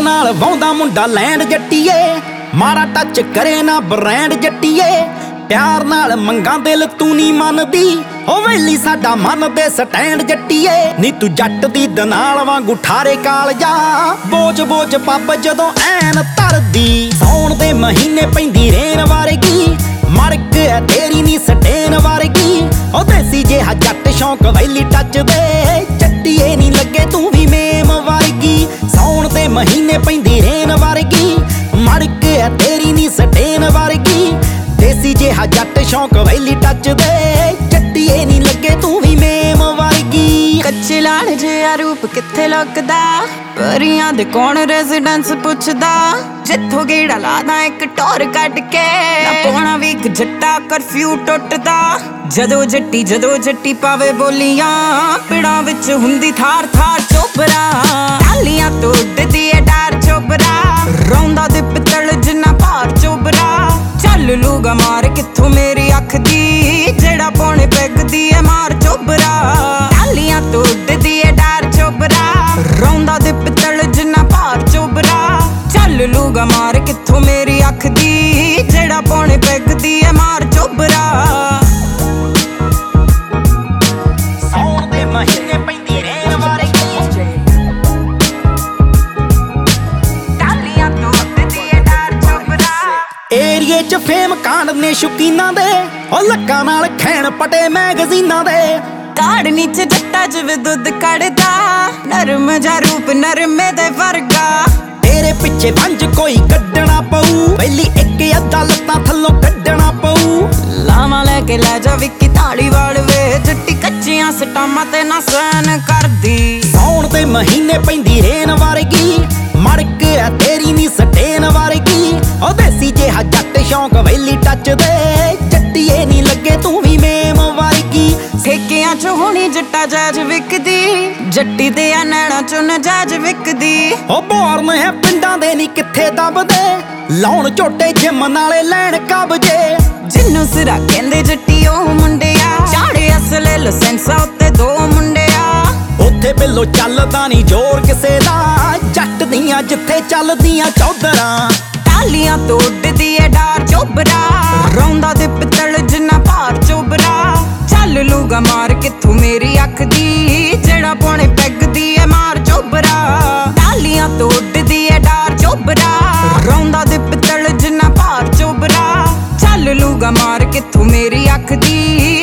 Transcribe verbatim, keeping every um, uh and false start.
नाल वाउंदा मुंडा लैंड जट्टीए, माड़ा टच करे ना ब्रैंड जट्टीए। प्यार नाल मंगा दिल तू नी मनदी, ओ वेली साडा मन दे स्टैंड जट्टीए। नी तू जट दी दनाल वांगू ठारे कालजा, बोझ बोझ पब जदों ऐन तरदी। सौण दे महीने पैंदी रेन वारगी, मड़क है तेरी नी सटेन वारगी। ओ देसी जेहा जट शौक वैली टच दे, जट्टीए नी लगे तू भी मेम वारगी। सौण दे महीने पैंदी रेन वारगी, मड़क है तेरी नी सटेन वारगी। देसी जेहा जट शौक वैली टच दे, जट्टीए नी लगे तू भी मेम वारगी। कच्चे लाल जिहा रूप कित्थे लुकदा, परियां दे कौन रेजिडेंस पुछदा। जिथों गेड़ा लादा एक टोर कट के, ना पौना वीक जट्टा करफ्यू टुटदा। जदों जट्टी जदों जट्टी पावे बोलियां, पिड़ां विच हुंदी थार थार चोबरा। टालियां तो उड्डदी ए डार चोबरा, रौंदा दे पित्तल जिन्ना भार चोबरा। चल लूगा मार कित्थों मेरी अख दी, जेड़ा पौने पैगदी ए मार चोबरा। टालियां तो उड्डदी ए डार चोबरा, रौंदा दे पित्तल जिन्ना भार चोबरा। चल लूगा मार कित्थों मेरी अख दी, जेड़ा पौने पैगदी ए मार चोबरा। सौण दे महीने पैंदी रेन वारगी, टालियां तो उड्डदी ए डार चोबरा। एरिए च फेम कांडने शौकीनां दे, ओ लक्कां नाल खैण पटे मैगजीनां दे। काड़ नीचे जट्टा जिवें दुध कड़दा, नरम जा रूप नरमे दे वर्गा। तेरे पिछे पंज कोई कड्डना पऊ, पहली एक अद्धा लत्तां थल्लों कड्डना पऊ। लावां लैके लै जा विक्की ताली वाल वे, जट्टी कच्चियां सटामां ते ना सहन करदी। सौण दे महीने पैंदी रेन वारगी, मड़क है तेरी नी सटेन वारगी। ओ देसी जेहा जट शौक वैली टच दे, जट्टीए नी लगे तू भी मेम वारगी। ठेकियां चो होनी जट्टा जाज विकदी, जट्टी दे आ नैना चो नजाज विकदी। ओ बोर्न है पिंडां दे नी कित्थे दबदे, लाउण झोटे जिम नाले लैण कबजे। जिन्नू सिरा कहंदे जट्टी ओ मुंडिया, चाड़े असले लसेंसा उत्ते दो मुंडिया। उत्थे बिल्लो चलदा नी जोर किसे दा, जट दियां जिथे चलदियां चौधरां। टालियां तो उड्डदी ए डार चोबरा, रौंदा दे पित्तल जिन्ना भार चोबरा। चल लूगा मार कित्थों मेरी अख दी, जेड़ा पौने पैगदी ए मार चोबरा। टालियां तो उड्डदी ए डार चोबरा, रौंदा दे पित्तल जिन्ना भार चोबरा। चल लूगा मार कित्थों मेरी अख दी,